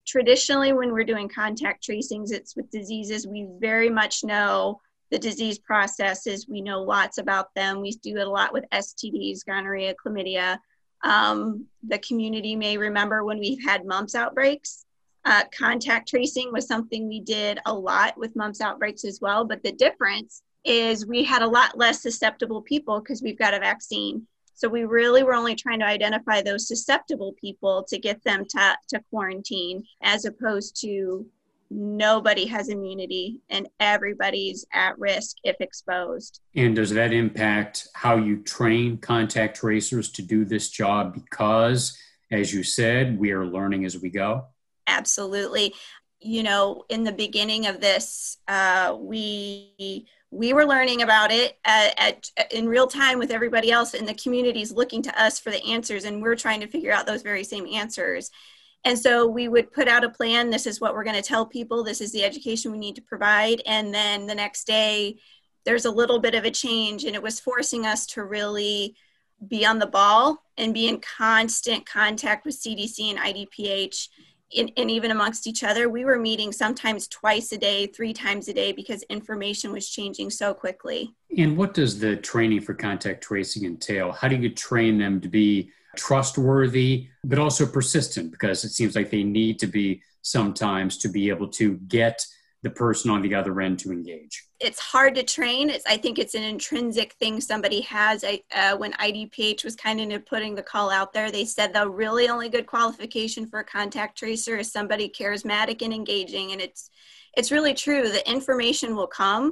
traditionally, when we're doing contact tracings, it's with diseases we very much know the disease processes. We know lots about them. We do it a lot with STDs, gonorrhea, chlamydia. The community may remember when we've had mumps outbreaks. Contact tracing was something we did a lot with mumps outbreaks as well. But the difference is we had a lot less susceptible people because we've got a vaccine. So we really were only trying to identify those susceptible people to get them to quarantine, as opposed to nobody has immunity and everybody's at risk if exposed. And does that impact how you train contact tracers to do this job? Because, as you said, we are learning as we go. Absolutely. You know, in the beginning of this, we were learning about it in real time with everybody else, and the community's looking to us for the answers, and we're trying to figure out those very same answers. And so we would put out a plan. This is what we're going to tell people. This is the education we need to provide. And then the next day, there's a little bit of a change, and it was forcing us to really be on the ball and be in constant contact with CDC and IDPH. And even amongst each other, we were meeting sometimes twice a day, 3 times a day, because information was changing so quickly. And what does the training for contact tracing entail? How do you train them to be trustworthy, but also persistent? Because it seems like they need to be sometimes to be able to get the person on the other end to engage. It's hard to train. I think it's an intrinsic thing somebody has. When IDPH was kind of putting the call out there, they said the really only good qualification for a contact tracer is somebody charismatic and engaging. And it's really true. The information will come.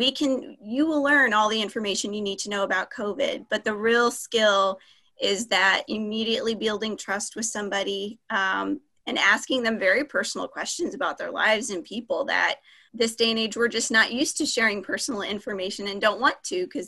You will learn all the information you need to know about COVID, but the real skill is that immediately building trust with somebody, and asking them very personal questions about their lives and people that this day and age, we're just not used to sharing personal information and don't want to, because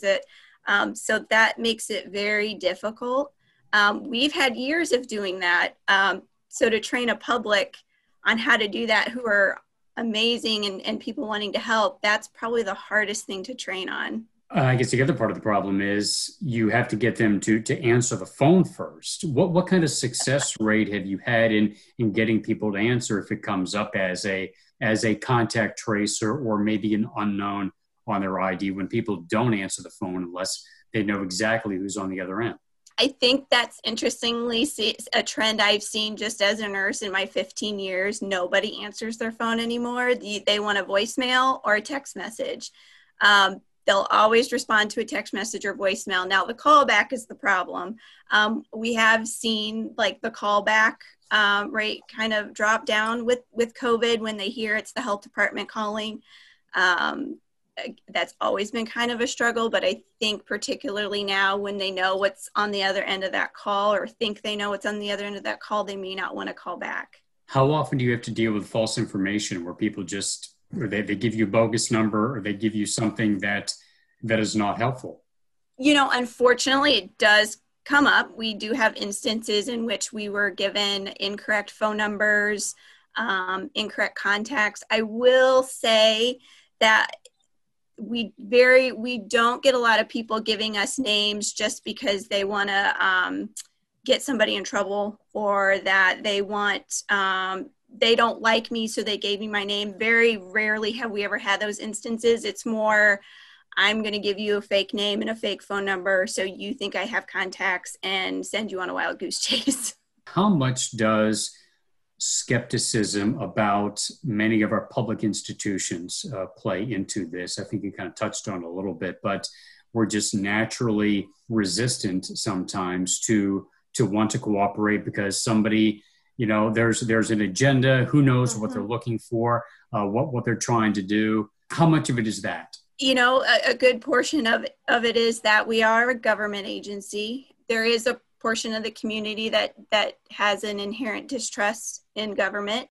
so that makes it very difficult. We've had years of doing that. So to train a public on how to do that, who are amazing and people wanting to help, that's probably the hardest thing to train on. I guess the other part of the problem is you have to get them to answer the phone first. What kind of success rate have you had in getting people to answer if it comes up as a contact tracer or maybe an unknown on their ID, when people don't answer the phone unless they know exactly who's on the other end? I think that's interestingly a trend I've seen just as a nurse in my 15 years. Nobody answers their phone anymore. They want a voicemail or a text message. They'll always respond to a text message or voicemail. Now, the callback is the problem. We have seen like the callback rate kind of drop down with COVID when they hear it's the health department calling. That's always been kind of a struggle, but I think particularly now when they know what's on the other end of that call, or think they know what's on the other end of that call, they may not want to call back. How often do you have to deal with false information where people or they give you a bogus number, or they give you something that is not helpful? You know, unfortunately, it does come up. We do have instances in which we were given incorrect phone numbers, incorrect contacts. I will say that we don't get a lot of people giving us names just because they want to get somebody in trouble, or that they want they don't like me, so they gave me my name. Very rarely have we ever had those instances. It's more, I'm going to give you a fake name and a fake phone number so you think I have contacts and send you on a wild goose chase. How much does skepticism about many of our public institutions play into this? I think you kind of touched on it a little bit, but we're just naturally resistant sometimes to want to cooperate because somebody, there's an agenda. Who knows what they're looking for, what they're trying to do. How much of it is that? A good portion of it is that we are a government agency. There is a portion of the community that has an inherent distrust in government.